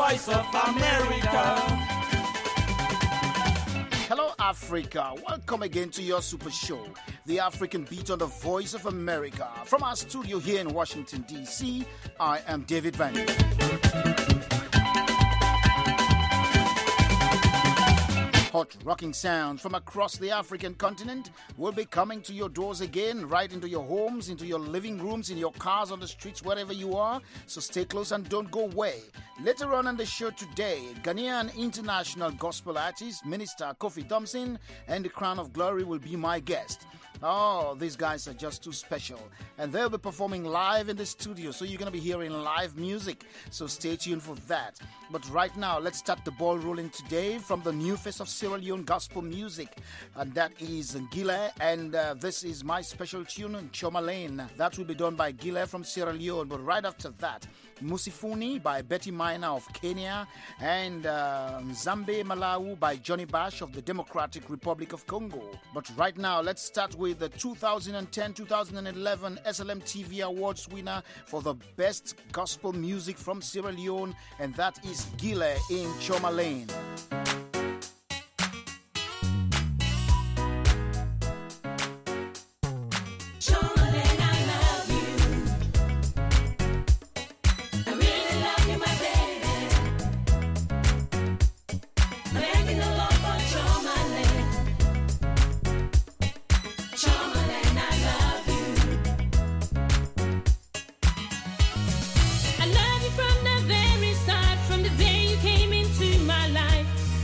voice of America. Hello, Africa. Welcome again to your super show, The African Beat on the Voice of America. From our studio here in Washington, D.C., I am David Van. Hot rocking sounds from across the African continent will be coming to your doors again, right into your homes, into your living rooms, in your cars, on the streets, wherever you are. So stay close and don't go away. Later on the show today, Ghanaian international gospel artist, Minister Kofi Thompson and the Crown of Glory will be my guest. Oh, these guys are just too special. And they'll be performing live in the studio, so you're going to be hearing live music. So stay tuned for that. But right now, let's start the ball rolling today from the new face of Sierra Leone gospel music. And that is Gile. And this is my special tune, Choma Lane. That will be done by Gile from Sierra Leone. But right after that, Musifuni by Betty Minor of Kenya. And Zambe Malawi by Johnny Bash of the Democratic Republic of Congo. But right now, let's start with the 2010-2011 SLM TV Awards winner for the best gospel music from Sierra Leone, and that is Gile in Choma Lane. From the very start, from the day you came into my life.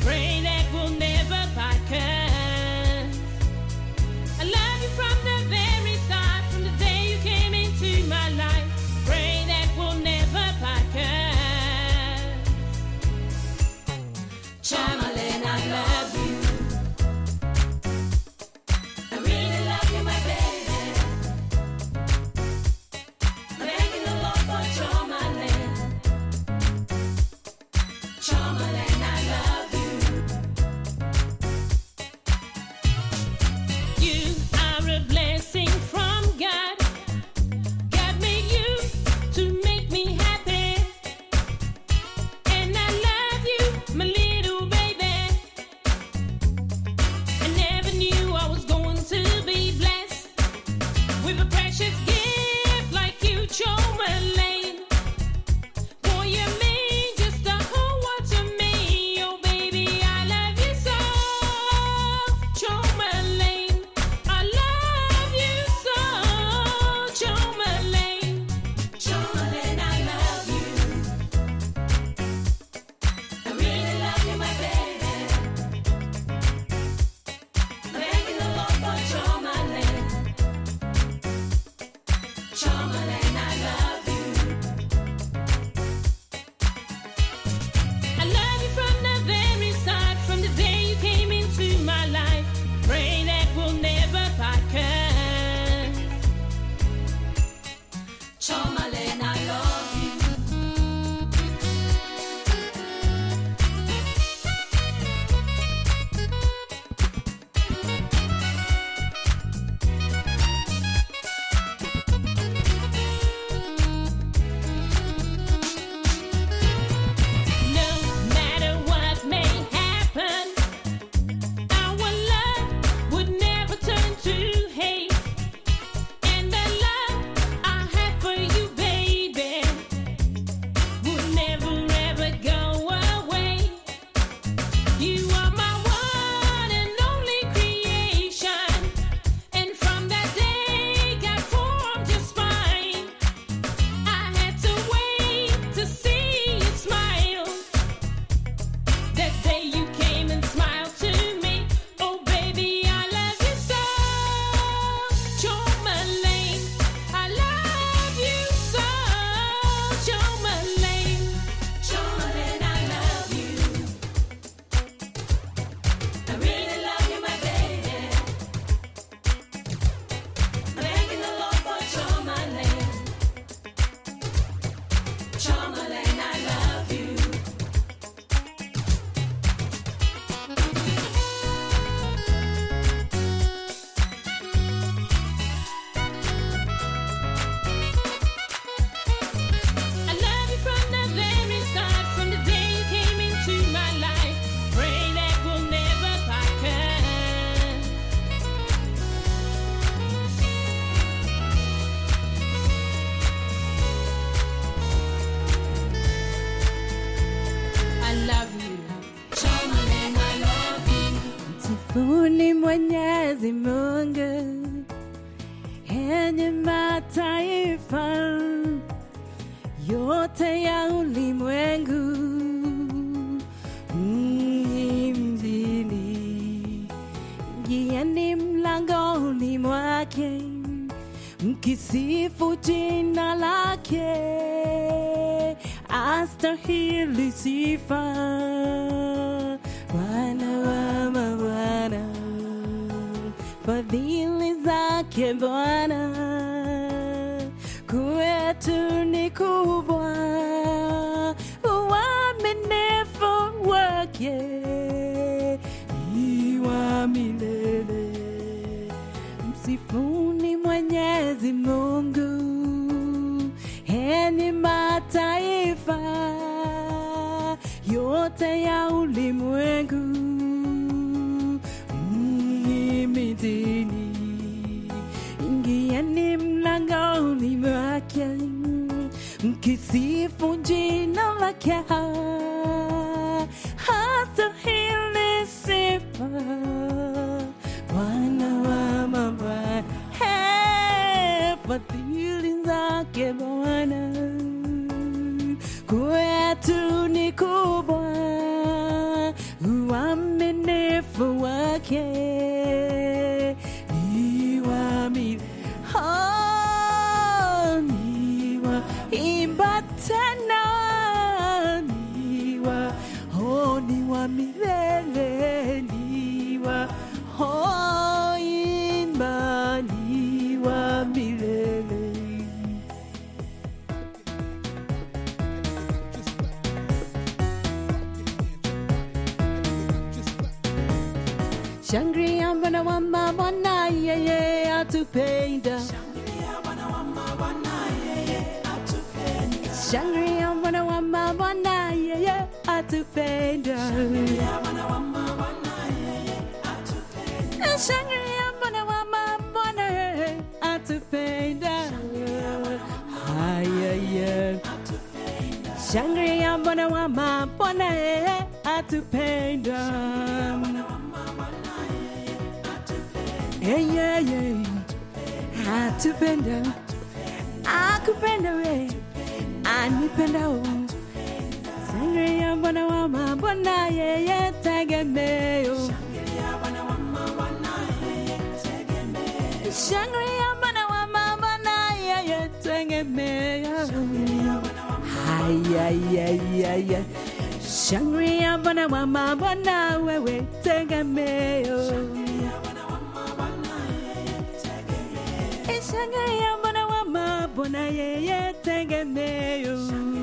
Msifuni Mwenyezi Mungu, enyi mataifa yote ya ulimwengu, mjini ingieni mlangoni mwake, mkisifu jina lake, astahili sifa. Bwana wa mabwana, fadhili zake Bwana kwetu ni kubwa, uaminifu wake ni wa milele. Msifuni Mwenyezi Mungu, enyi mataifa yote ya ulimwengu, mhimidini, ingieni mlangoni mwake, mkisifu jina lake, hastahili sifa. Bwana wa mabwana, fadhili zake Bwana kwetu ni kubwa, uaminifu wake ni wa milele. Ni wa imba tena, ni wa milele, ni wa imba, ni wa milele. Shangria Bwana wa mabwana, yeye atupenda. Shangria Bwana wa mabwana, yeye atupenda. Shangria Bwana wa mabwana, yeye atupenda. Shangria Bwana wa mabwana, yeye atupenda. Shangria Bwana wa mabwana, yeye atupenda. Ayaya. Shangria Bwana wa mabwana, yeye atupenda. Yeah, atupenda, akupenda we, anipenda o. Shangria Bwana wa mabwana, yeye tegemeo. Shangria Bwana wa mabwana, yeye tegemeo. Shangria Bwana wa mabwana, yeye tegemeo. Ay. Shangria Bwana wa mabwana, wewe tegemeo. Shangria Bwana wa mabwana, yeye tegemeo.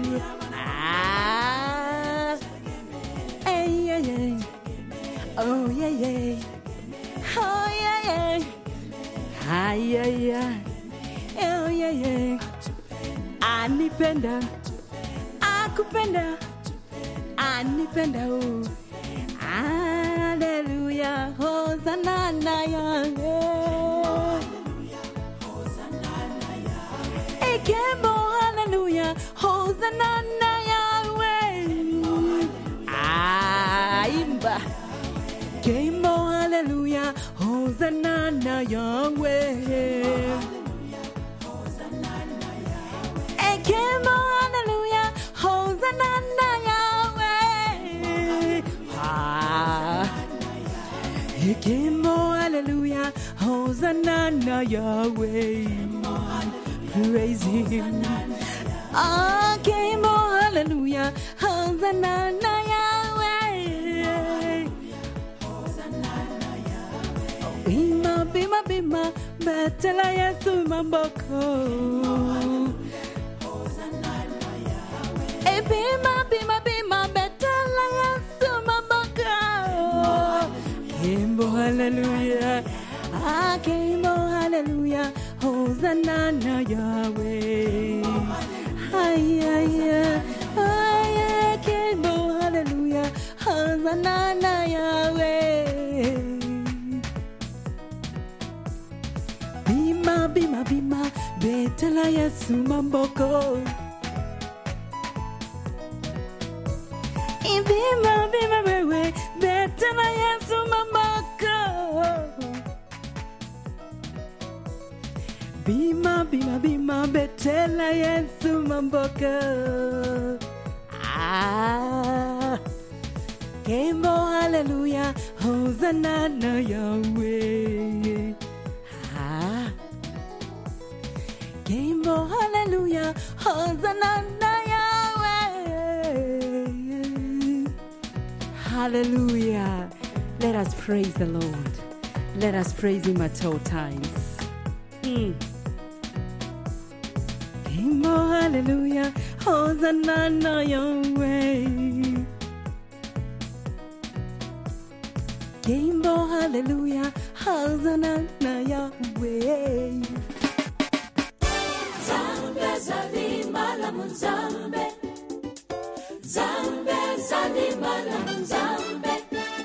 Oh yeah. Oh yeah. Oh yeah. Anipenda, akupenda, anipenda oh. Hallelujah, Hosanna na Yahweh. Ekemo, hallelujah, Hosanna na Yahweh. Imba. Ekemo, hallelujah, Hosanna na Yahweh. Ekemo, hallelujah, Hosanna na Yahweh. Ekemo, hallelujah, Hosanna na Yahweh. Praise him. Ekemo, hallelujah, Hosanna na Yahweh. Bima, betela Yesu mamboko. Bima, betela Yesu mamboko. Ekemo, hallelujah, Ekemo, hallelujah, Hosanna na Yahweh. Ekemo, hallelujah, Hosanna na Yahweh. Bima, betela Yesu mamboko. Bima, betela Yesu mamboko. Bima, bima, bima, betela Yesu mamboka. Kembo hallelujah, Hosanna na Yahweh. Kembo hallelujah, Hosanna na Yahweh. Hallelujah. Let us praise the Lord. Let us praise Him at all times. Kembo hallelujah, Hosanna na Yahweh. Kembo hallelujah, Hosanna na Yahweh. Zambe zalima la muzambe, Zambe zalima la muzambe,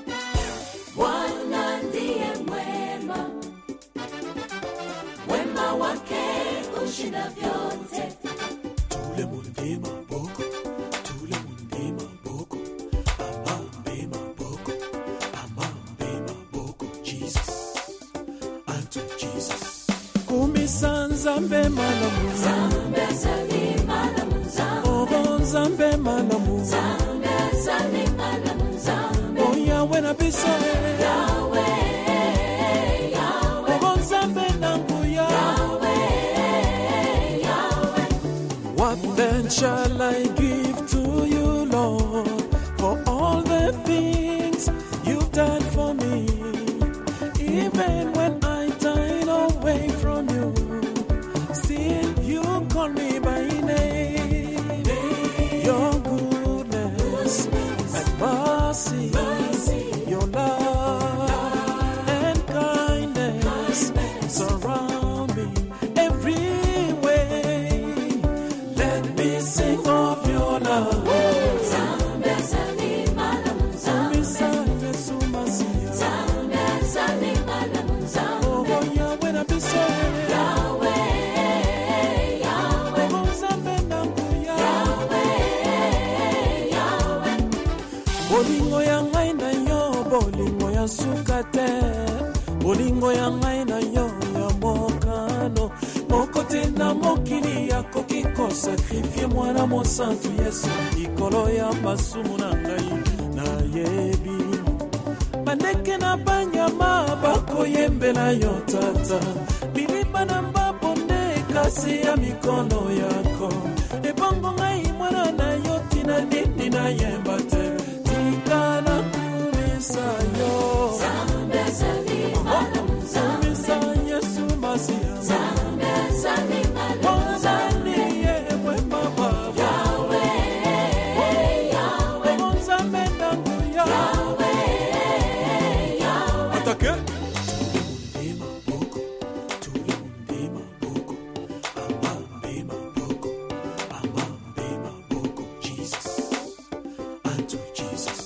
Bwana ndiye mwema, wema wake ushinda vyote. Tout le monde dit ma boko, tout le monde dit ma boko, amambe ma boko, Jesus, unto Jesus. Kumisa nzambe malamu, Zambe zalima la muzambe, oh nzambe malamu, Zambe zalima la muzambe, oh Yahweh na biso, Yahweh, Yahweh, oh nzambe nanguya, Yahweh, Yahweh. What then shall I give to you, Lord, for all the things you've done for me? Even when I turn away from you, still you call me by name. Your goodness and mercy, your love and kindness surround me every way. Let me sing of your love. Zambe zalima la muzambe, Messiah, Yesu Masiya. Zambe zalima la muzambe, Oh, Yahweh na biso. Yahweh, Yahweh, Oh, Nzambe nanguya. Yahweh. Bolingo ya ngai na yo, bolingo ya suka te. Bolingo ya ngai na yo ya mokano. Moko te na mokili akoki kosakrifie mwana mosantu Yesu likolo ya masumu na ngai nayebi. Bandeke na banyama bakoyembela yo tata, biliba na mbabonde kasi ya mikono yako. Ebongo ngai mwana na yo tina nini na yemba te, tika na kumisa yo. Zambe zalima la muzambe, Kumisa Yesu Masiya. Zambe zalima la muzambe, Niye mwema baba. Yahweh, Yahweh, Oh, Nzambe nanguya. Yahweh. Atake. Jesus, unto Jesus.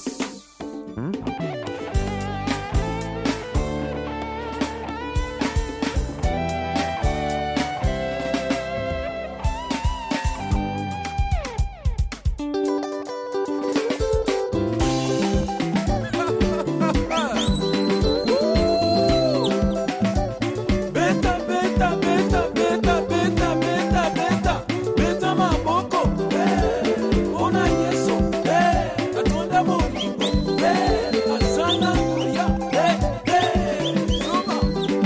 Beta, beta, beta, beta, beta, beta, beta, beta maboko, ona Yesu, katonda bolingo, asana kuya, soma.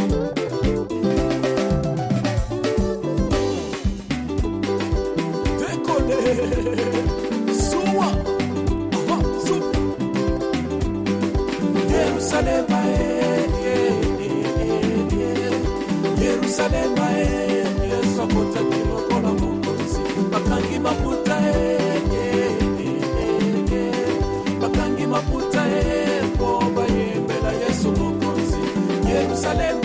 Dekole, suwa, su. Jerusalem, Jerusalem, Yesu akotaki lokola mokonzi, bakangi maputa bakangi maputa po bayembela Yesu mokonzi. Jerusalem,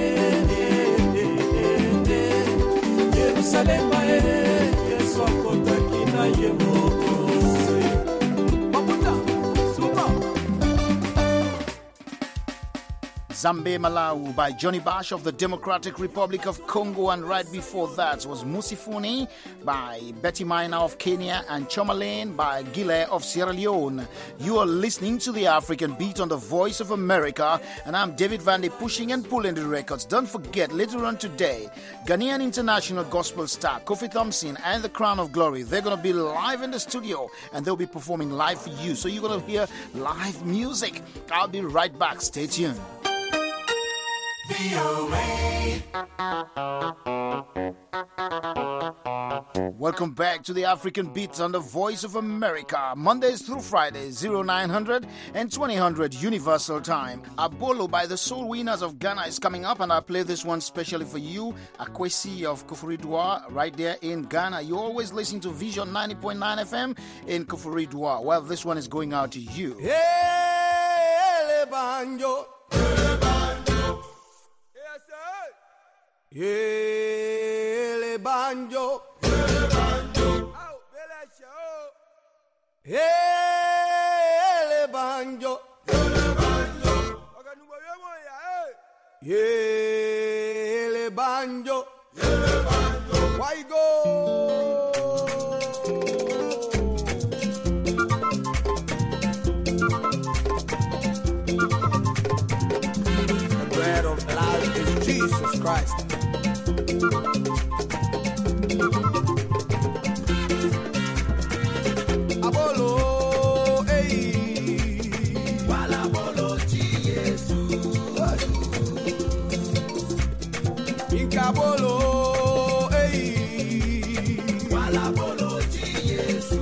Jerusalem, Yesu akotaki na ye mokonzi. Maputa, suba. Zambe Malawi by Johnny Bash of the Democratic Republic of Congo, and right before that was Musifuni by Betty Miner of Kenya and Chomalane by Gile of Sierra Leone. You are listening to the African Beat on the Voice of America, and I'm David Vandy, pushing and pulling the records. Don't forget, later on today, Ghanaian international gospel star Kofi Thompson and the Crown of Glory, they're going to be live in the studio and they'll be performing live for you. So you're going to hear live music. I'll be right back. Stay tuned. Welcome back to the African Beats on the Voice of America, Mondays through Fridays, 0900 and 2000 Universal Time. Abolo by the Soul Winners of Ghana is coming up, and I play this one specially for you. Akwesi of Koforidua, right there in Ghana. You always listen to Vision 90.9 FM in Koforidua. Well, this one is going out to you. Hey, banjo. Hele banjo, hele banjo, hele banjo, hele banjo, why go? The bread of life is Jesus Christ. Abolo, hey, wala bolo Jesu. Inkabolo, hey, wala bolo Jesu.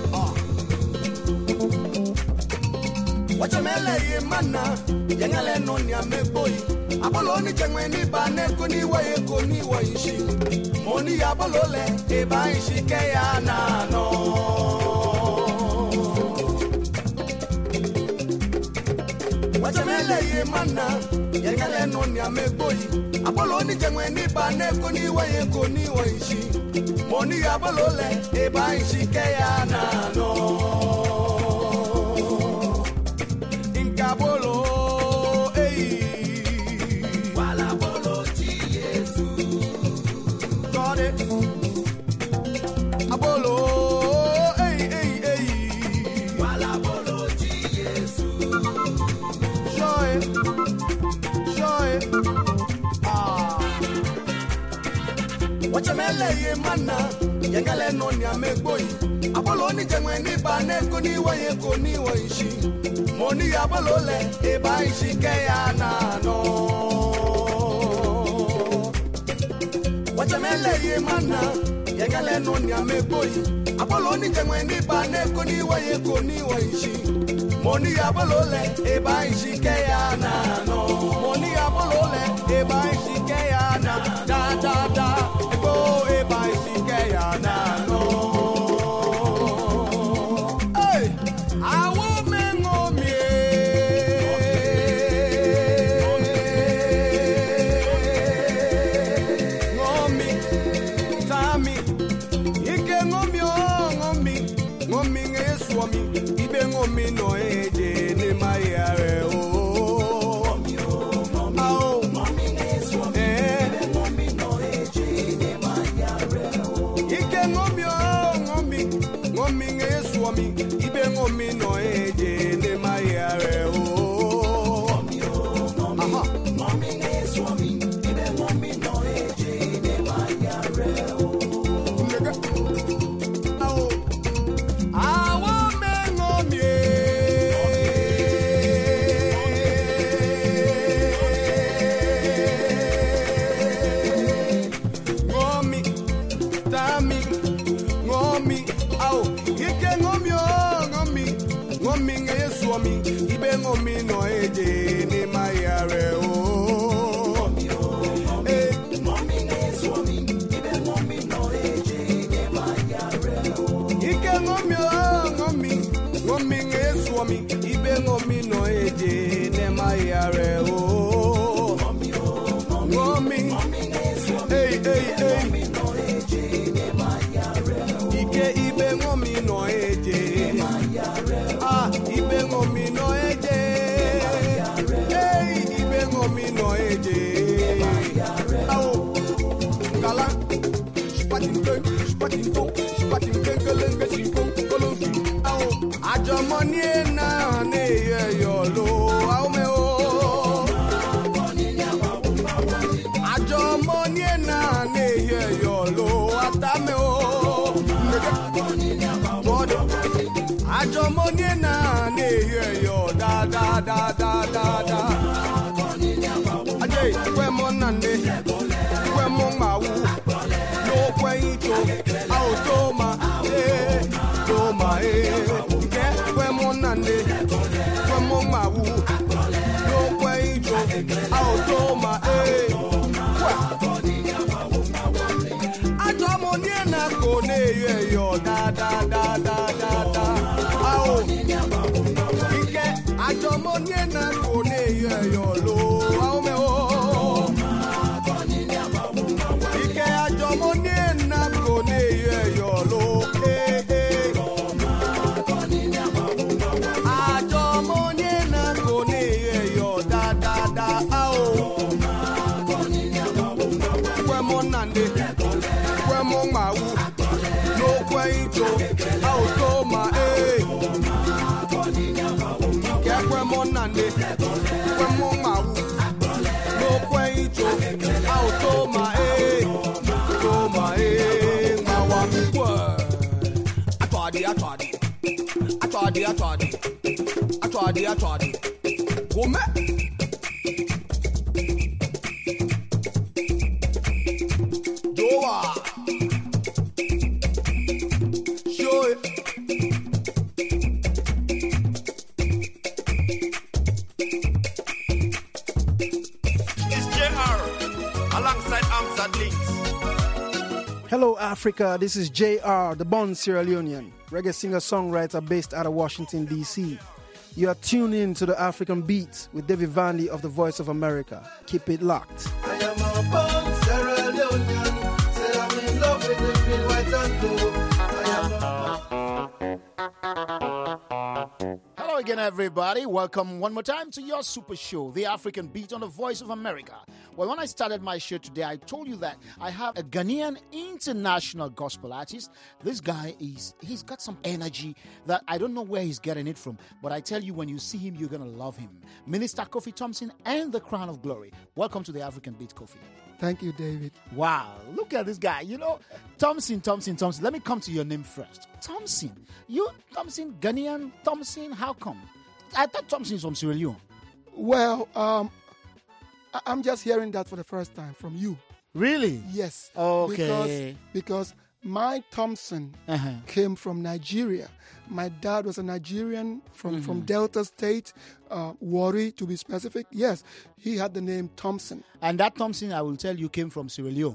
Wachamele ye mana, yengale noni ameboi. Abolo ni chengwe ni bane kuni wa ye kuni wa ishi. Moni abolo le eba ishi ke ya na no. Wachamele ye mana, yengale noni ameboi. Abolo ni chengwe ni bane kuni wa ye kuni wa ishi. Moni abolo le eba ishi ke ya na no. Inkabolo. Abolo, hey, hey, hey. Wala bolo Jesu. Joy, joy. Wachamele ye mana, yengale noni ameboi. Abolo ni jengwe ni bane kuni wa ye kuni wa ishi. Moni abolo le eba ishi ke ya na no. Wachamele ye mana, yengale noni ameboi. Abolo ni jengwe ni bane kuni wa ye kuni wa ishi. Moni abolo le eba ishi ke ya na no. Moni abolo le eba ishi ke ya na da da da. Ebo eba ishi ke ya na no. Hey, awo mengo mie. Ngomi no eje ne mayare o. Ao ngomi ngeswa mi. Ngomi no eje ne mayare o. Ike ngomi o ngomi. Ngomi ngeswa mi. Ibe ngomi no eje ne mayare o. Ngomi ngeswa mi. Ibe ngomi no eje ne mayare o. Ibe ngomi no eje ne mayare o. Ngomi ngeswami. Ibe ngomi no eje ne mayare o. Ike ngomi o ngomi. Ngomi ngeswami. Ibe ngomi no eje ne mayare o. Ngomi ngeswami. Hey hey hey. Ngomi no eje ne mayare o. Ike ibe ngomi no eje ne mayare o. Ibe ngomi no eje. Hey, ibe ngomi eje. Awo, kala, spatin kelenge chinkon kolonfi. Awo, àjọmọ ní ẹ̀nà ní ẹ̀yọ̀ ló awo me o. Àjọmọ ní ẹ̀nà ní ẹ̀yọ̀ ló atame o. Àjọmọ ní ẹ̀nà ní ẹ̀yọ̀ da. Ajé kwemo nande, kwemo mawu, no kweito, au toma ke kwemo nande, kwemo mawu, no kweito, au toma Àjọmọ ní ẹ̀nà kò ní ẹ̀yọ̀ da. Ao ike àjọmọ ní ẹ̀nà kò ní ẹ̀yọ̀ ló ao me o. Ike àjọmọ ní ẹ̀nà kò ní ẹ̀yọ̀ ló àjọmọ ní ẹ̀nà kò ní ẹ̀yọ̀ da. Ao kwemo nande, kwemo mawu, no kweito, ao toma kwemo nande, kwemo mawu, no kweito, ao toma mawa mkwe. Atwadi. Gome. Joa. Show it. It's JR alongside Amzad Links. Hello, Africa. This is JR, the born Sierra Leonean, reggae singer-songwriter based out of Washington, D.C. You are tuned in to the African Beat with David Vandy of the Voice of America. Keep it locked. I am a born Sierra Leonean. Say I'm in love with the green, white and blue. Hello again, everybody. Welcome one more time to your super show, The African Beat on the Voice of America. Well, when I started my show today, I told you that I have a Ghanaian international gospel artist. This guy he's got some energy that I don't know where he's getting it from, but I tell you, when you see him, you're going to love him. Minister Kofi Thompson and the Crown of Glory. Welcome to The African Beat, Kofi. Thank you, David. Wow, look at this guy. You know, Thompson. Let me come to your name first. Thompson. You, Thompson, Ghanaian Thompson, how come? I thought Thompson is from Sierra Leone. Well, I'm just hearing that for the first time from you. Really? Yes. Okay. Because my Thompson came from Nigeria. My dad was a Nigerian from Delta State, Warri to be specific. Yes, he had the name Thompson. And that Thompson, I will tell you, came from Sierra Leone.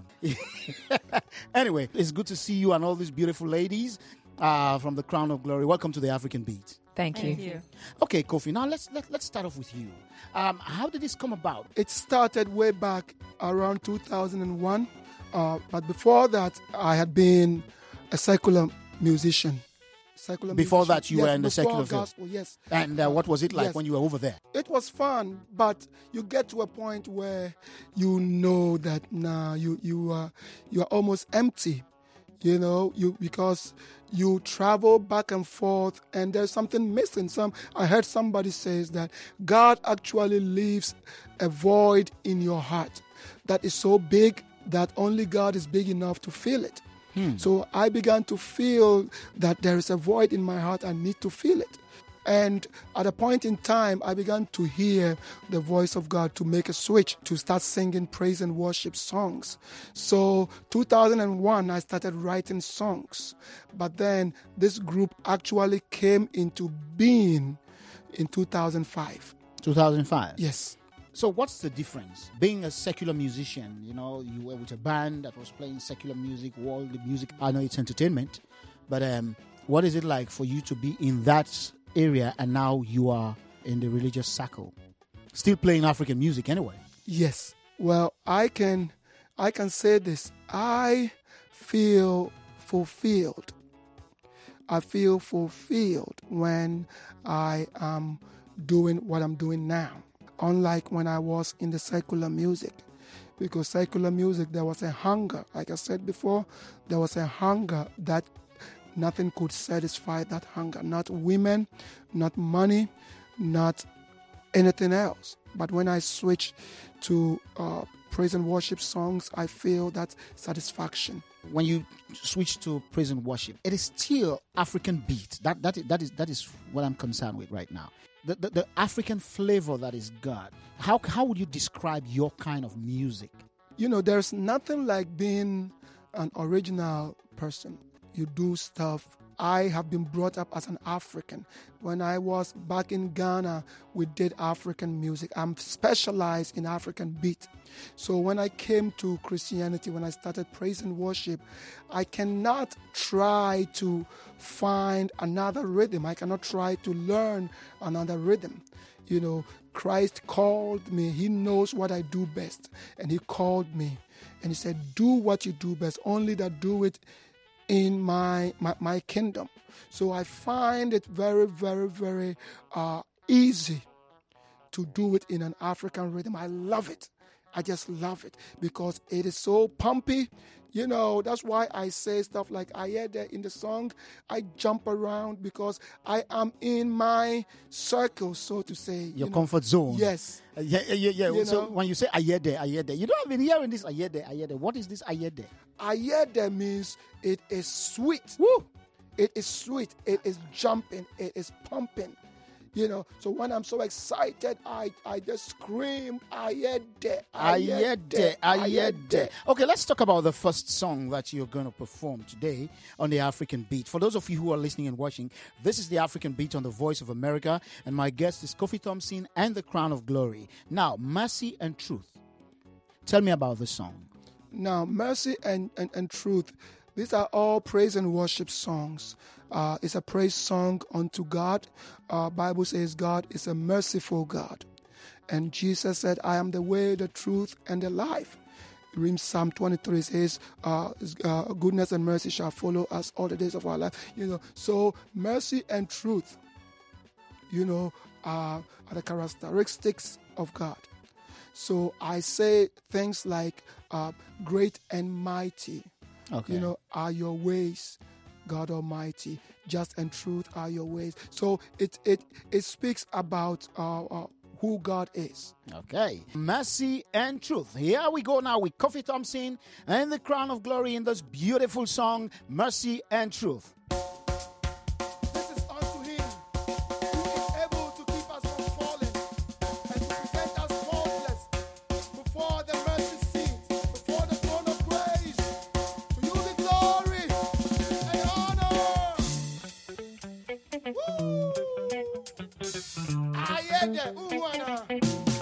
Anyway, it's good to see you and all these beautiful ladies from the Crown of Glory. Welcome to the African Beat. Thank you. Okay, Kofi, now let's start off with you. How did this come about? It started way back around 2001. But before that, I had been a secular musician. Before that, you were in the secular gospel, field? Yes. And what was it like when you were over there? It was fun, but you get to a point where you know that now you are almost empty. You know, because you travel back and forth and there's something missing. I heard somebody says that God actually leaves a void in your heart that is so big that only God is big enough to fill it. So I began to feel that there is a void in my heart. I need to fill it. And at a point in time, I began to hear the voice of God to make a switch, to start singing praise and worship songs. So 2001, I started writing songs. But then this group actually came into being in 2005. 2005? Yes. So what's the difference? Being a secular musician, you know, you were with a band that was playing secular music, world music. I know it's entertainment, but what is it like for you to be in that area and now you are in the religious circle, still playing African music anyway? Yes. Well, I can say this. I feel fulfilled. I feel fulfilled when I am doing what I'm doing now. unlike when I was in the secular music. Because secular music, there was a hunger. Like I said before, there was a hunger that nothing could satisfy that hunger. Not women, not money, not anything else. But when I switch to praise and worship songs, I feel that satisfaction. When you switch to praise and worship, it is still African beat. That is what I'm concerned with right now. The African flavor that is God. How would you describe your kind of music? You know, there's nothing like being an original person. You do stuff. I have been brought up as an African. When I was back in Ghana, we did African music. I'm specialized in African beat. So when I came to Christianity, when I started praise and worship, I cannot try to find another rhythm. I cannot try to learn another rhythm. You know, Christ called me. He knows what I do best. And he called me. And he said, do what you do best. Only that do it in my kingdom. So I find it very, very, very easy to do it in an African rhythm. I love it. I just love it because it is so pumpy. You know, that's why I say stuff like I hear there in the song. I jump around because I am in my circle, so to say. Your comfort zone. Yes. Yeah. So when you say I hear there, you don't have been hearing this I hear there. What is this I hear there? I hear there means it is sweet. Woo! It is sweet. It is jumping. It is pumping. You know, so when I'm so excited, I just scream, I hear there. Okay, let's talk about the first song that you're going to perform today on the African Beat. For those of you who are listening and watching, this is the African Beat on the Voice of America, and my guest is Kofi Thompson and the Crown of Glory. Now, Mercy and Truth. Tell me about the song. Now, Mercy and Truth, these are all praise and worship songs. It's a praise song unto God. Bible says God is a merciful God. And Jesus said, I am the way, the truth, and the life. Read Psalm 23 says, goodness and mercy shall follow us all the days of our life. You know, so mercy and truth, you know, are the characteristics of God. So I say things like great and mighty, you know, are your ways, God Almighty. Just and truth are your ways. So it speaks about who God is. Okay. Mercy and Truth. Here we go now with Kofi Thompson and the Crown of Glory in this beautiful song, Mercy and Truth. This is unto him who is able to keep us from falling and to present us faultless before the mercy seat, before the throne of grace. To you the glory and honor. Woo! I hear the ooh-ana.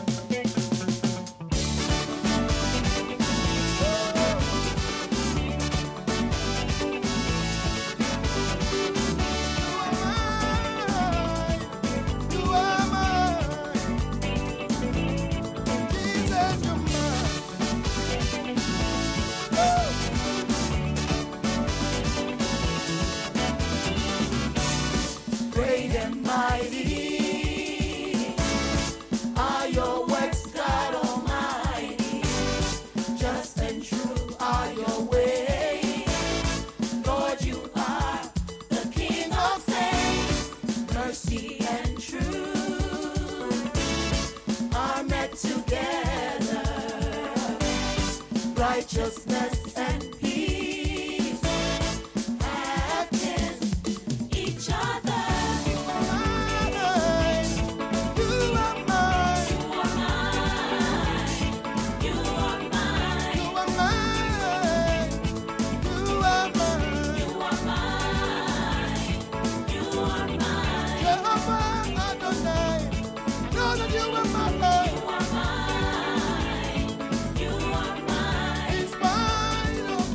Great and mighty are your works, God Almighty. Just and true are your ways. Lord, you are the King of saints. Mercy and truth are met together. Righteousness and peace have kissed each other. In spite of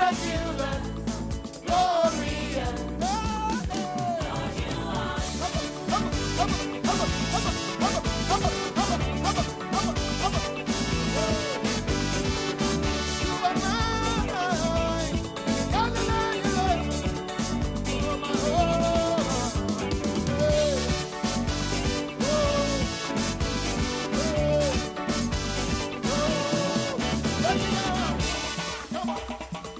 miraculous, glorious. Lord, you are. You are mine. You're the Lord, you are. You are my Come on.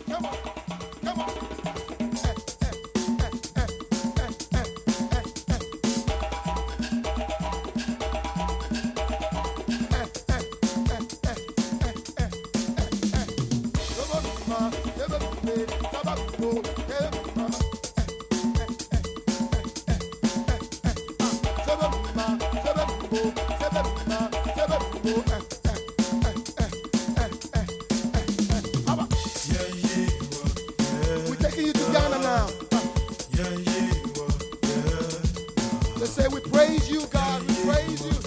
We're taking you to Ghana now. Let's say we praise you, God. We praise you.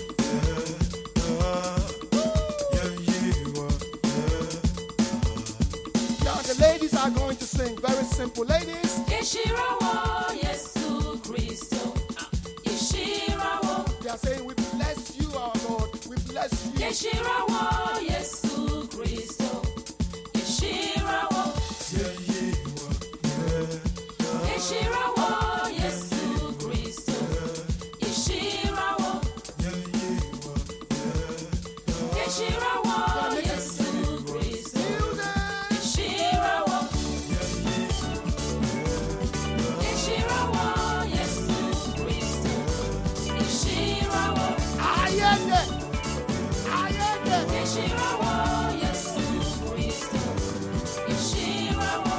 Now the ladies are going to sing. Very simple. Ladies. Yeshirawo, Yesu Christo. Yeshirawo. They are saying we bless you, our Lord. We bless you. Yeshirawo, Yesu Christo. Yeshirawo. Yeshirawo, Yesu Christo. Yeshirawo. Yeshirawo, Yesu Christo. Yeshirawo. Yeshirawo, Yesu Christo. Yeshirawo. Ayende. Yeshirawo, Yesu Christo. Yeshirawo.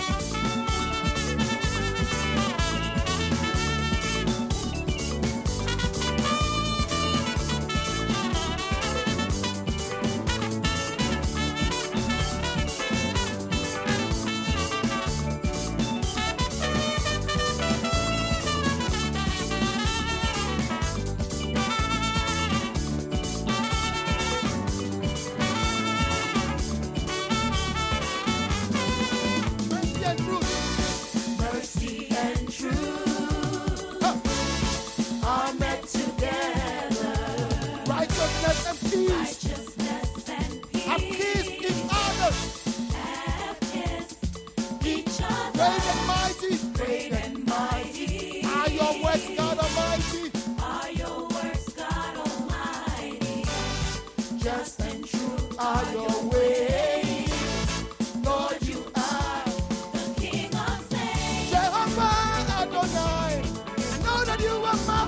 Mercy and truth. Mercy and truth are met together. Righteousness and peace. Righteousness and peace Have kissed each other. have kissed each other. Great and mighty. Great and mighty Are your works, God Almighty. are your works, God Almighty. Just and true Are your ways. Lord, you are the King of saints. Jehovah Adonai. I know that you are mine.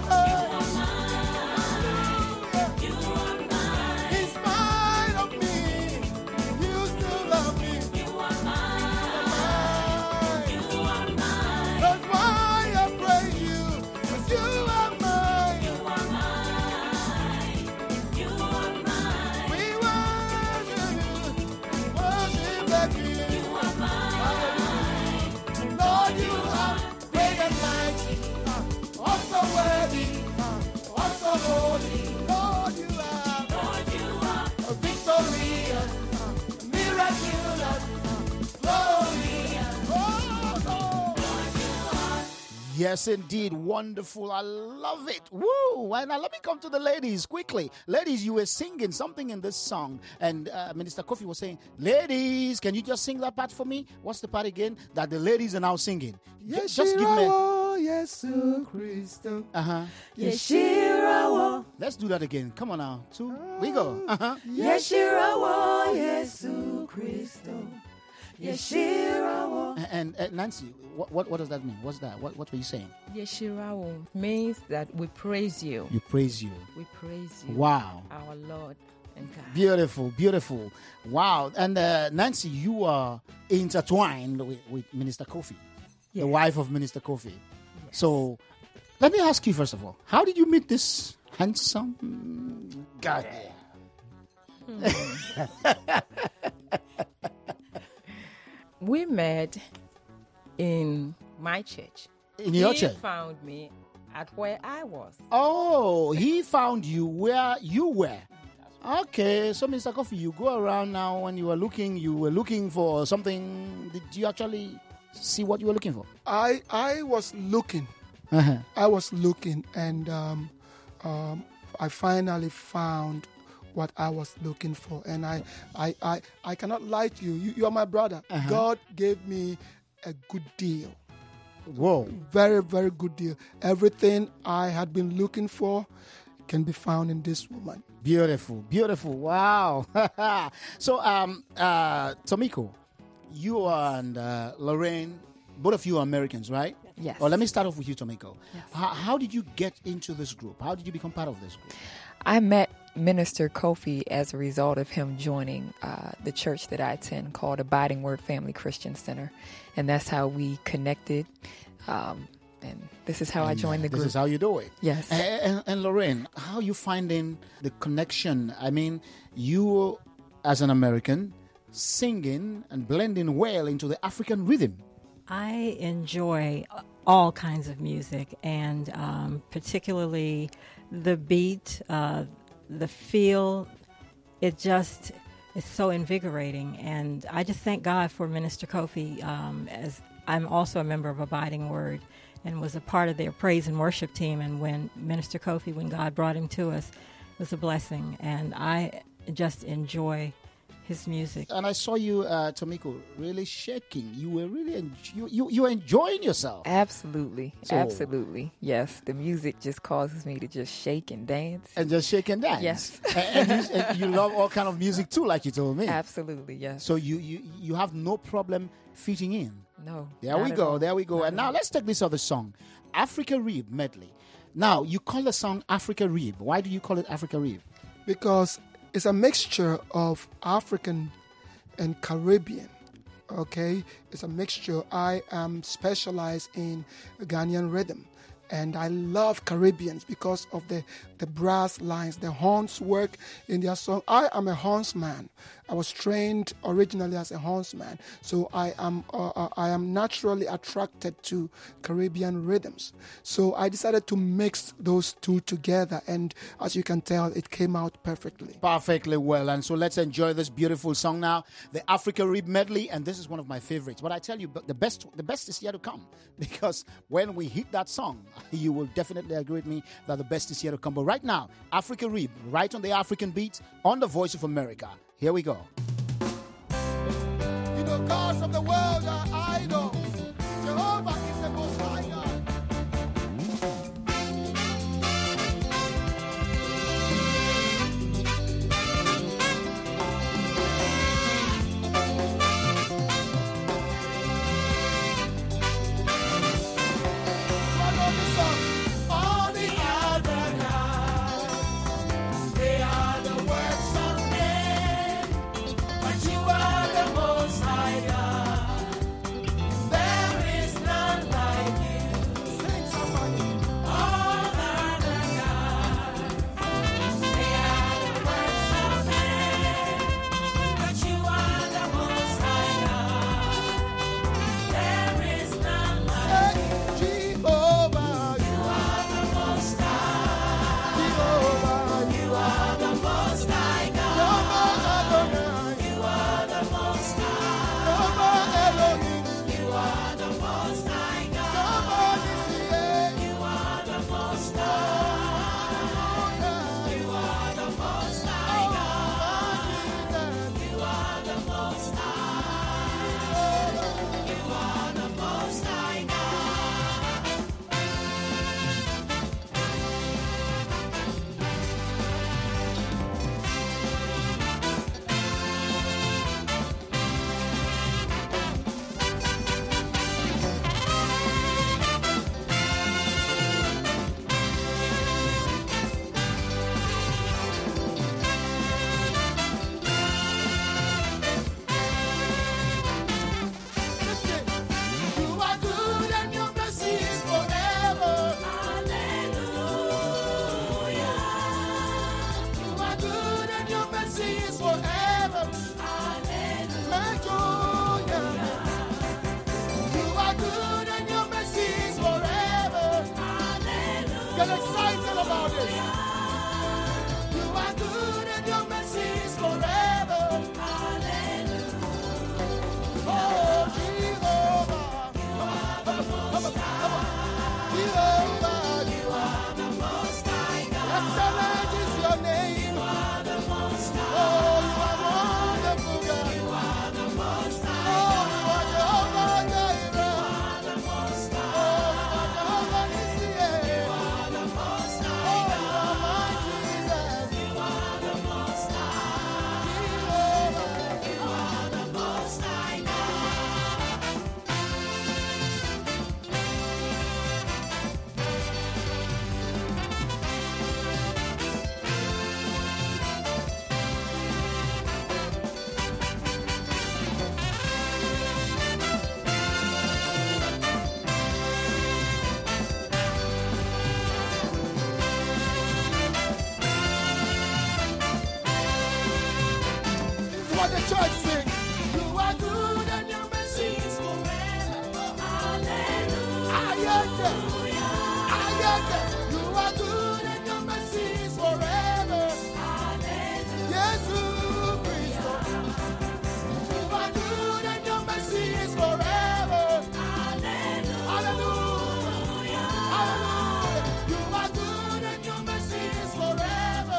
You are mine. In spite of me, you still love me. You are mine. You are mine. That's why I praise you. 'Cause you are mine. You are mine. You are mine. We worship you. Worship the King. You are mine. Lord, you are great and mighty. Also worthy. Also holy. Lord, you are Lord, you are victorious. Miraculous. Glorious. Oh, Lord. Yes, indeed. Wonderful. I love it. Woo! And now let me come to the ladies quickly. Ladies, you were singing something in this song. And Minister Kofi was saying, ladies, can you just sing that part for me? What's the part again? That the ladies are now singing. Just give me. Yesu Christo. Yeshirawo, Let's do that again. Come on now. 2, we go. Yeshirawo, Yesu Christo. Yeshirawo. And Nancy, what does that mean? What's that? What were you saying? Yeshirawo means that we praise you. You praise you. We praise you. Wow. Our Lord and God. Beautiful, beautiful. Wow. And Nancy, you are intertwined with Minister Kofi, the wife of Minister Kofi. Yes. So let me ask you, first of all, how did you meet this handsome guy? We met in my church. In your church? He found me at where I was. Oh, he found you where you were. Okay, so Mr. Coffee, you go around now. When you were looking for something. Did you actually see what you were looking for? I was looking. Uh-huh. I was looking, and I finally found what I was looking for. And I cannot lie to you. You are my brother. Uh-huh. God gave me a good deal. Whoa. Very, very good deal. Everything I had been looking for can be found in this woman. Beautiful, beautiful. Wow. So, Tomiko, you and Lorraine, both of you are Americans, right? Yes. Well, let me start off with you, Tomiko. Yes. How did you get into this group? How did you become part of this group? I met Minister Kofi as a result of him joining the church that I attend called Abiding Word Family Christian Center. And that's how we connected. And this is how I joined the group. This is how you do it. Yes. And Lorraine, how are you finding the connection? I mean, you as an American singing and blending well into the African rhythm. I enjoy all kinds of music, and particularly the beat, the feel. It just is so invigorating, and I just thank God for Minister Kofi, as I'm also a member of Abiding Word and was a part of their praise and worship team. And when Minister Kofi, when God brought him to us, it was a blessing, and I just enjoy his music. And I saw you, Tomiko, really shaking. You were really you were enjoying yourself. Absolutely. Absolutely. Yes. The music just causes me to just shake and dance. And just shake and dance. Yes. and you love all kind of music too, like you told me. Absolutely, yes. So you have no problem fitting in. No. There we go. There we go. And now let's take this other song, Africa Rib medley. Now, you call the song Africa Rib. Why do you call it Africa Rib? Because it's a mixture of African and Caribbean. Okay, it's a mixture. I am specialized in Ghanaian rhythm, and I love Caribbeans because of the brass lines, the horns work in their song. I am a hornsman. I was trained originally as a hornsman, so I am naturally attracted to Caribbean rhythms. So I decided to mix those two together, and as you can tell, it came out perfectly. Perfectly well. And so let's enjoy this beautiful song now, the Africa Rib medley, and this is one of my favorites. But I tell you, the best is yet to come, because when we hit that song, you will definitely agree with me that the best is yet to come. But right now, Africa Rib, right on the African beat, on the Voice of America. Here we go. You know, gods of the world are idols. Jehovah is the most high God. All the other gods, they are the works of men, but you are the most high God. There is none like All the church sing. You are good and your mercy is forever. Hallelujah. Ayete. Ayete. You are good and your mercy is forever. Hallelujah. Jesus Christ. You are good and your mercy is forever. Hallelujah. Hallelujah. Hallelujah. You are good and your mercy is forever.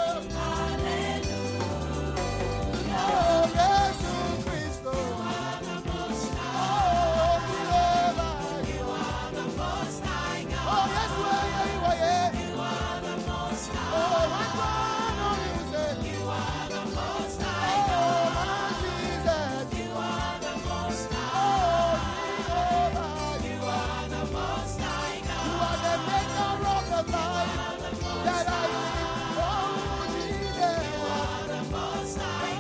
Hallelujah. Oh, Jesus Christ. You are the most Oh, high. forever. You are the most high Oh, God. yes, you are. You are the most Oh, high. my God, oh, music. You are the most Oh, high God. my Jesus. You are the most Oh, high. Jehovah. You are the most high You God. are the maker of the life that I live. Oh, Jesus. You are the most high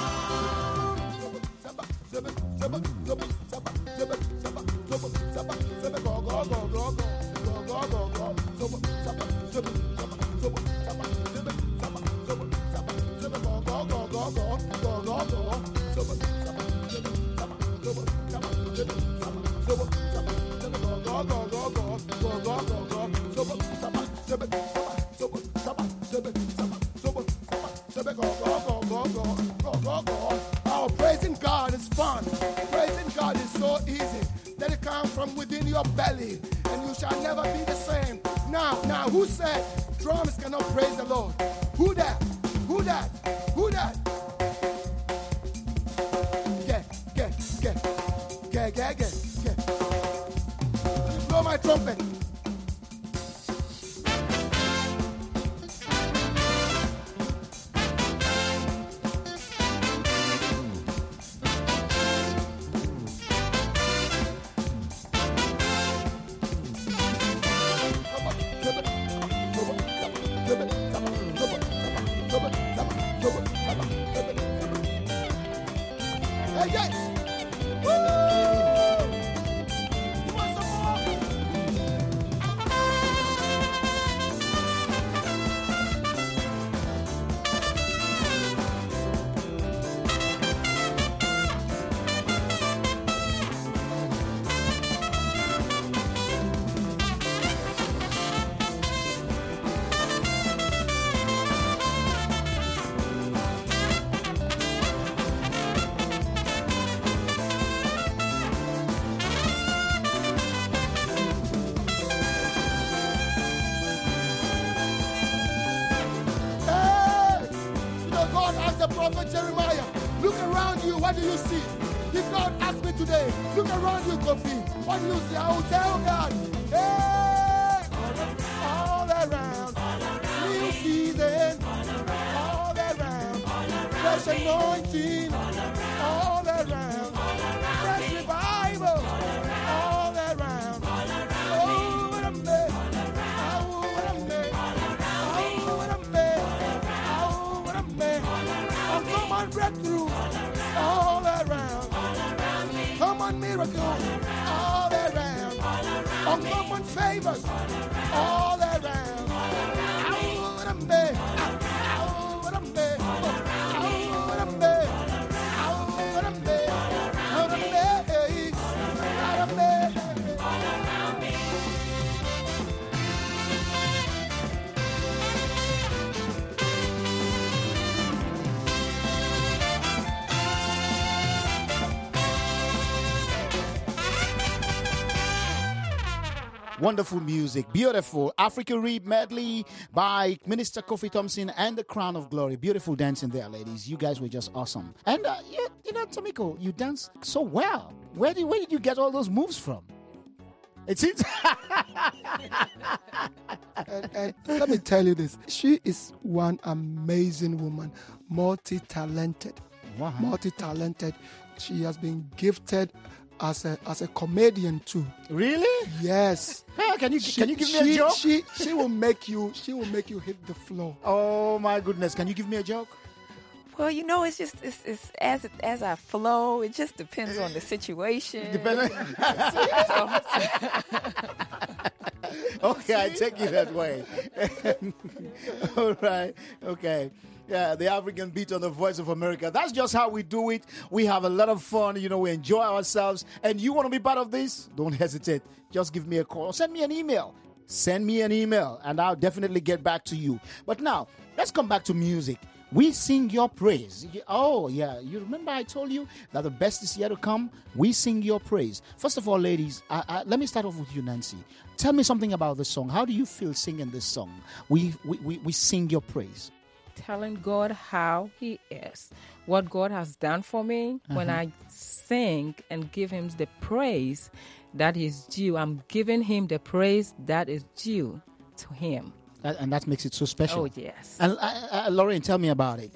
Oh, praising God is fun. Praising God is so easy. Let it come from within your belly, and you shall never be the same. Now, who said drums cannot praise the Lord? Who that? Who that? Who that? Get. Blow my trumpet. Hey, yes. Woo! You want some more? Hey! You know, God asked the prophet Jeremiah, look around you, what do you see? If God asked me today, look around you, Kofi, what do you see? I will tell God, hey! All around, new season, all around, fresh anointing, all around, fresh revival, all around. Oh, what a mess. Oh, what a mess. Oh, what a mess. Oh, what a mess. Oh, come on, breakthrough, all around. Come on, miracles, all around. Oh, come on, favors, all around. Oh, what a mess. Oh, what a mess. Oh, what a mess. Oh, what a mess. What a mess. What a mess. Wonderful music, beautiful Africa Read medley by Minister Kofi Thompson and the Crown of Glory. Beautiful dancing there, ladies. You guys were just awesome. And you know, Tomiko, you dance so well. Where did you get all those moves from? It seems. And let me tell you this: she is one amazing woman, multi-talented. Wow. Multi-talented. She has been gifted as a comedian too. Really? Yes. Hey, can you give me a joke? She will make you hit the floor. Oh my goodness! Can you give me a joke? Well, you know, it's as I flow. It just depends on the situation. Okay, I take you that way. All right. Okay. Yeah, the African beat on the Voice of America. That's just how we do it. We have a lot of fun. We enjoy ourselves. And you want to be part of this? Don't hesitate. Just give me a call or send me an email. Send me an email and I'll definitely get back to you. But now, let's come back to music. We sing your praise. Oh, yeah. You remember I told you that the best is yet to come? We sing your praise. First of all, ladies, let me start off with you, Nancy. Tell me something about the song. How do you feel singing this song? We sing your praise. Telling God how He is, what God has done for me. When I sing and give Him the praise that is due, I'm giving Him the praise that is due to Him. And that makes it so special. Oh, yes. And Lauren, tell me about it.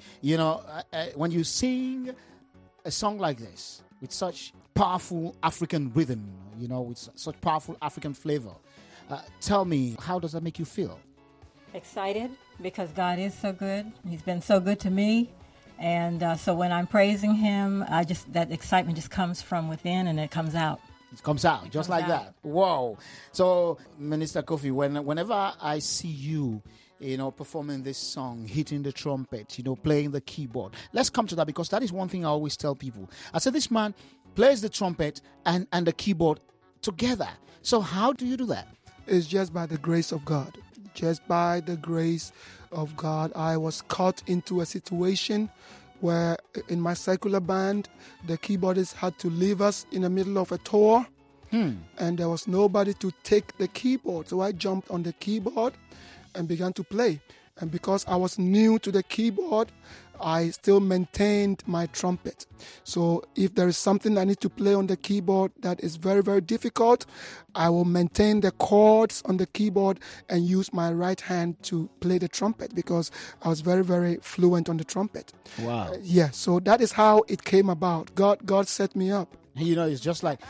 When you sing a song like this with such powerful African rhythm, with such powerful African flavor, tell me, how does that make you feel? Excited, because God is so good. He's been so good to me. And so when I'm praising Him, that excitement just comes from within and it comes out. It comes out just like that. Wow. So, Minister Kofi, whenever I see you, performing this song, hitting the trumpet, playing the keyboard, let's come to that, because that is one thing I always tell people. I said, this man plays the trumpet and the keyboard together. So how do you do that? It's just by the grace of God. Just by the grace of God. I was caught into a situation where in my secular band, the keyboardist had to leave us in the middle of a tour, and there was nobody to take the keyboard. So I jumped on the keyboard and began to play. And because I was new to the keyboard, I still maintained my trumpet. So if there is something I need to play on the keyboard that is very, very difficult, I will maintain the chords on the keyboard and use my right hand to play the trumpet, because I was very, very fluent on the trumpet. Wow. Yeah, so that is how it came about. God set me up. It's just like,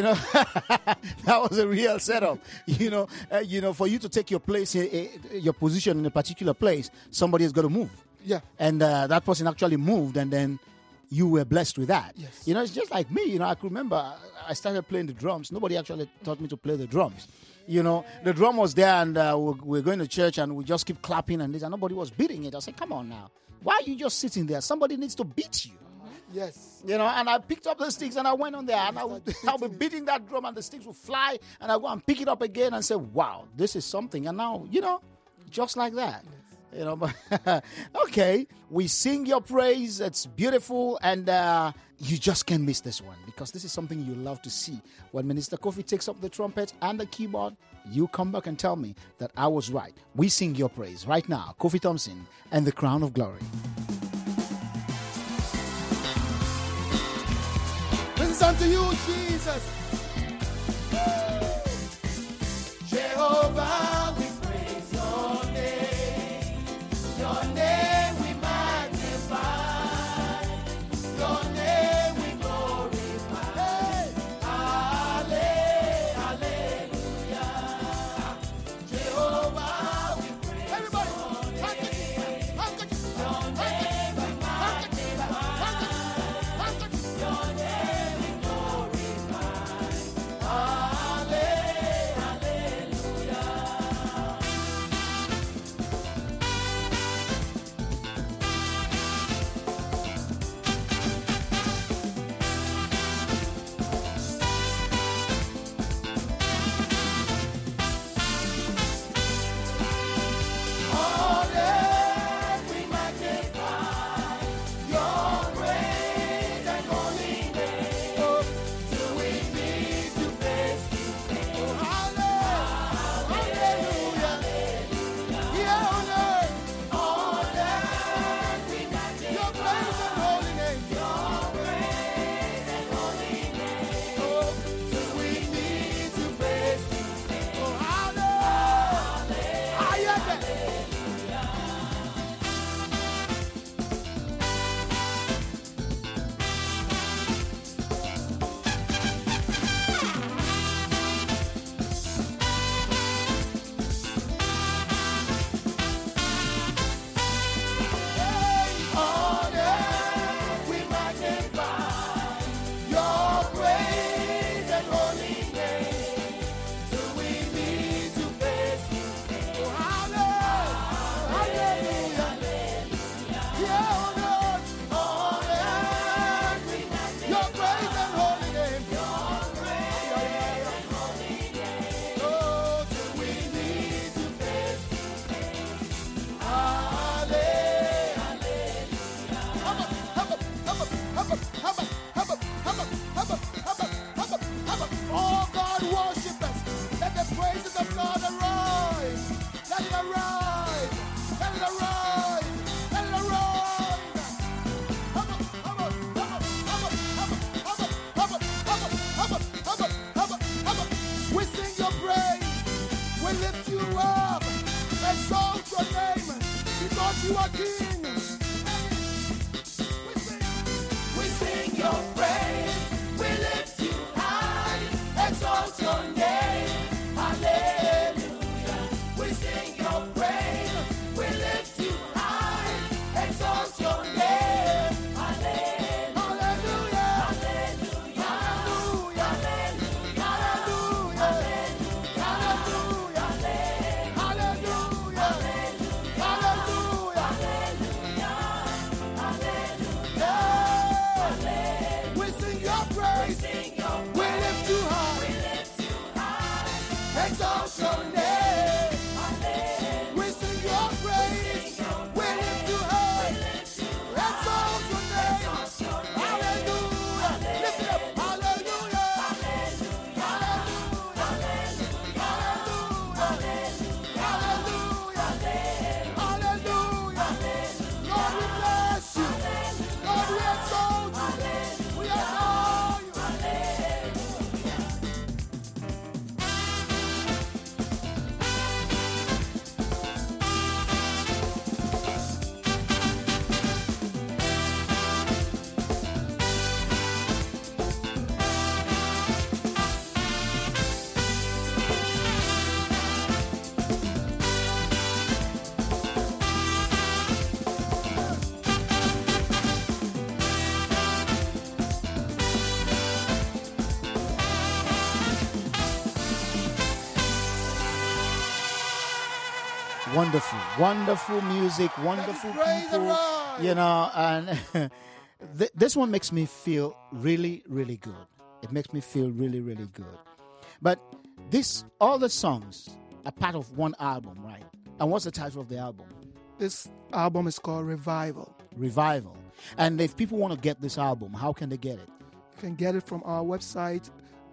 that was a real setup. For you to take your place, your position in a particular place, somebody has got to move. Yeah. And that person actually moved, and then you were blessed with that. Yes. It's just like me. I can remember I started playing the drums. Nobody actually taught me to play the drums. The drum was there, and we're going to church, and we just keep clapping and this, and nobody was beating it. I said, come on now. Why are you just sitting there? Somebody needs to beat you. Yes. And I picked up the sticks and I went on there, and I'll be beating that drum, and the sticks will fly, and I go and pick it up again and say, wow, this is something. And now, just like that. But okay, we sing your praise. It's beautiful, and you just can't miss this one, because this is something you love to see. When Minister Kofi takes up the trumpet and the keyboard, you come back and tell me that I was right. We sing your praise right now. Kofi Thompson and the Crown of Glory. Unto you, Jesus. Jehovah, we praise your name. Your name we magnify. Your name we glorify. Hallelujah. Jehovah, we praise your name. Your name we magnify. Your name we glorify. Oh God, worship us. Let the praises of God arise. Let it arise. Let it arise. Let it arise. We sing your praise. We lift you up. Exalt your name because you are King. We sing your praise. We lift you high. Exalt your name. Hallelujah. We sing your praise. We lift you high. Exalt your name. Hallelujah. Hallelujah. Hallelujah. We sing your praise. We lift you high. Exalt your name. We sing your praise. We lift you high. Exalt your name. Hallelujah. Lift it up. Hallelujah. Hallelujah. Lord, we bless you. Lord, we exalt you. We adore you. Wonderful, wonderful music, wonderful people, you know, and this one makes me feel really, really good. It makes me feel really, really good. But all the songs are part of one album, right? And what's the title of the album? This album is called Revival. Revival. And if people want to get this album, how can they get it? You can get it from our website,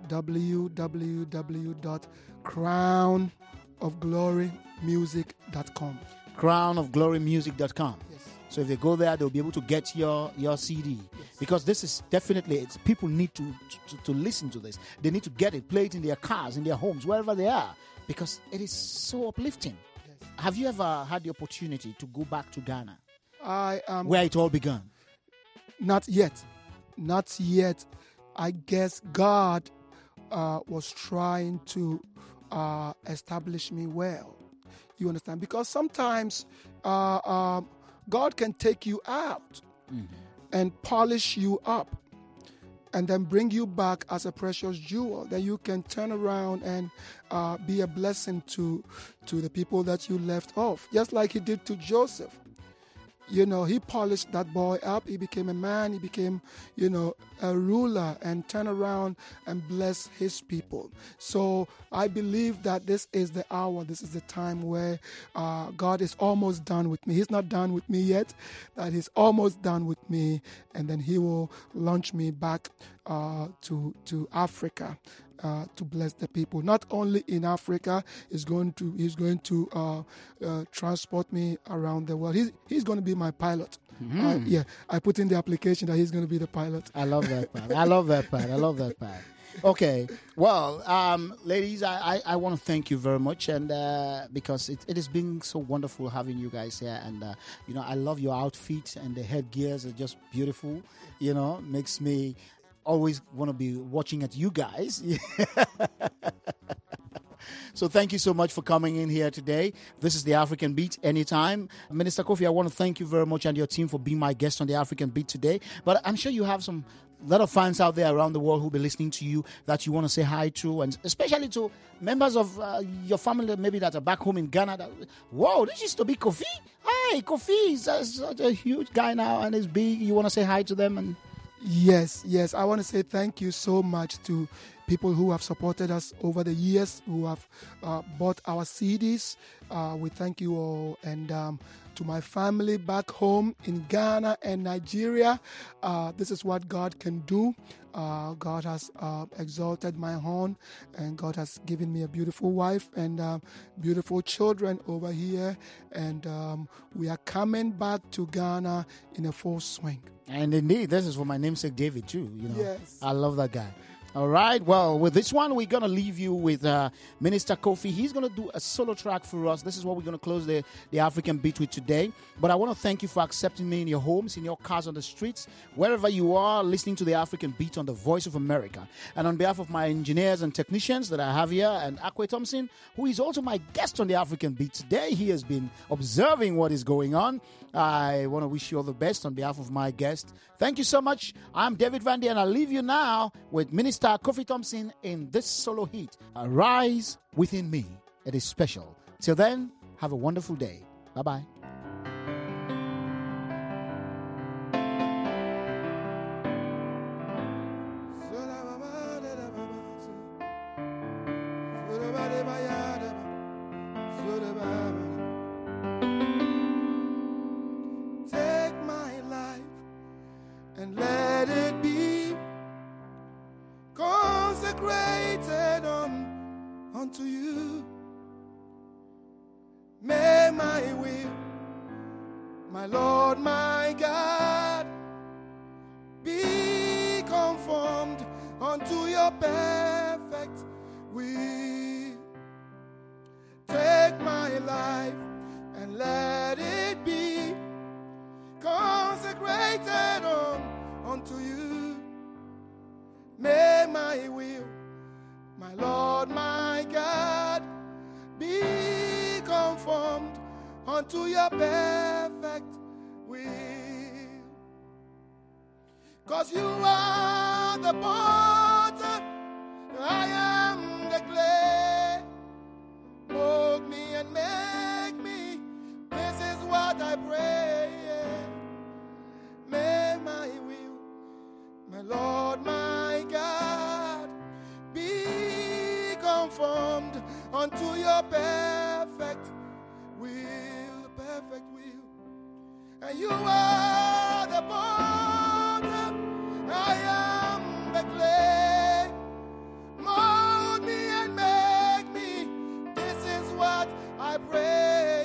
www.crownofglorymusic.com. Crownofglorymusic.com. Yes. So if they go there, they'll be able to get your CD. Yes. Because this is definitely, people need to listen to this. They need to get it, play it in their cars, in their homes, wherever they are, because it is so uplifting. Yes. Have you ever had the opportunity to go back to Ghana? Where it all began? Not yet. Not yet. I guess God was trying to establish me well. You understand? Because sometimes God can take you out and polish you up and then bring you back as a precious jewel. Then you can turn around and be a blessing to the people that you left off. Just like he did to Joseph. You know, he polished that boy up. He became a man. He became, a ruler and turn around and bless his people. So I believe that this is the hour. This is the time where God is almost done with me. He's not done with me yet. That he's almost done with me. And then he will launch me back to Africa. To bless the people, not only in Africa, he's going to transport me around the world. He's going to be my pilot. I put in the application that he's going to be the pilot. I love that part. I love that part. Okay, well, ladies, I want to thank you very much, and because it has been so wonderful having you guys here, and I love your outfits and the headgears are just beautiful. Makes me always want to be watching at you guys. So thank you so much for coming in here today. This is the African Beat anytime. Minister Kofi, I want to thank you very much and your team for being my guest on the African Beat today. But I'm sure you have a lot of fans out there around the world who will be listening to you that you want to say hi to, and especially to members of your family maybe that are back home in Ghana. Whoa, this used to be Kofi. Hi, Kofi is such a huge guy now and is big. You want to say hi to them? And Yes. I want to say thank you so much to people who have supported us over the years, who have bought our CDs. We thank you all. And to to my family back home in Ghana and Nigeria. This is what God can do. God has exalted my horn, and God has given me a beautiful wife and beautiful children over here. And we are coming back to Ghana in a full swing. And indeed, this is for my namesake David too. Yes. I love that guy. All right. Well, with this one, we're going to leave you with Minister Kofi. He's going to do a solo track for us. This is what we're going to close the African Beat with today. But I want to thank you for accepting me in your homes, in your cars, on the streets, wherever you are, listening to the African Beat on the Voice of America. And on behalf of my engineers and technicians that I have here, and Akwe Thompson, who is also my guest on the African Beat today, he has been observing what is going on. I want to wish you all the best on behalf of my guest. Thank you so much. I'm David Vandy, and I'll leave you now with Minister Kofi Thompson in this solo hit, Arise Within Me. It is special. Till then, have a wonderful day. Bye-bye. Unto you, may my will, my Lord, my God, be conformed unto your perfect will. Take my life and let it be consecrated unto you. May my will, my Lord, my God, be conformed unto your perfect will. 'Cause you are the potter, I am the clay. Mold me and make me, this is what I pray. May my will, my Lord, my God, be conformed unto your perfect will, perfect will. And you are the potter, I am the clay. Mold me and make me, this is what I pray.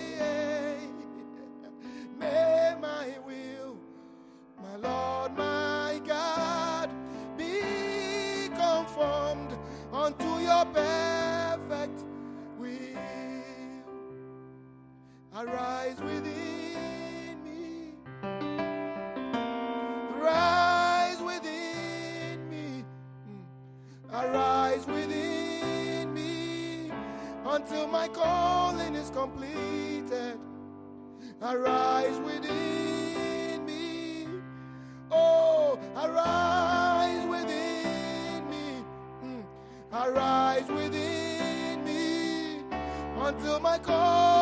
May my will, my Lord, my God, be conformed unto your perfect will. Arise within me, rise within me, arise within me, until my calling is completed. Arise within me, oh, arise within me, arise within me, until my call